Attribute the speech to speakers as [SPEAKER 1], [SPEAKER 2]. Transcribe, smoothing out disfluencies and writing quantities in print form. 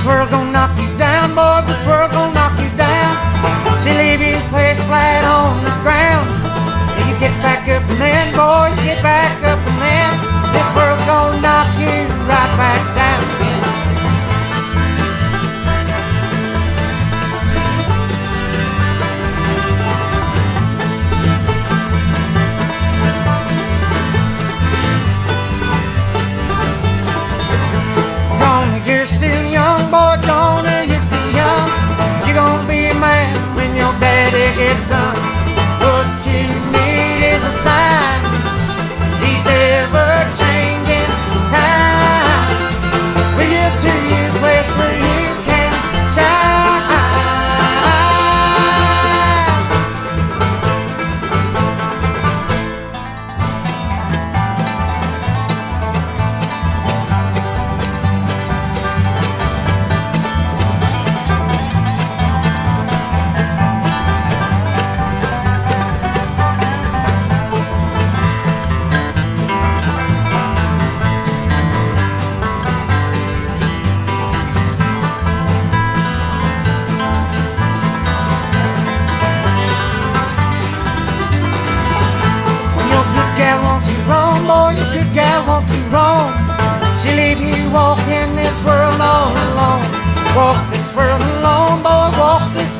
[SPEAKER 1] world gonna knock you down, boy, this world gonna knock you down. She leave you face flat on the ground. You get back up and then, boy, you get back up and then, this world gonna knock you right back down again. Johnny, you're still young, boy, Johnny, you're still young. You're gonna be a man when your daddy gets done. What you need is a sign. These ever-changing times bring you to your place where you can shine. Boy, your good gal wants you wrong. She leave you walking this world all alone. Walk this world alone, boy, walk this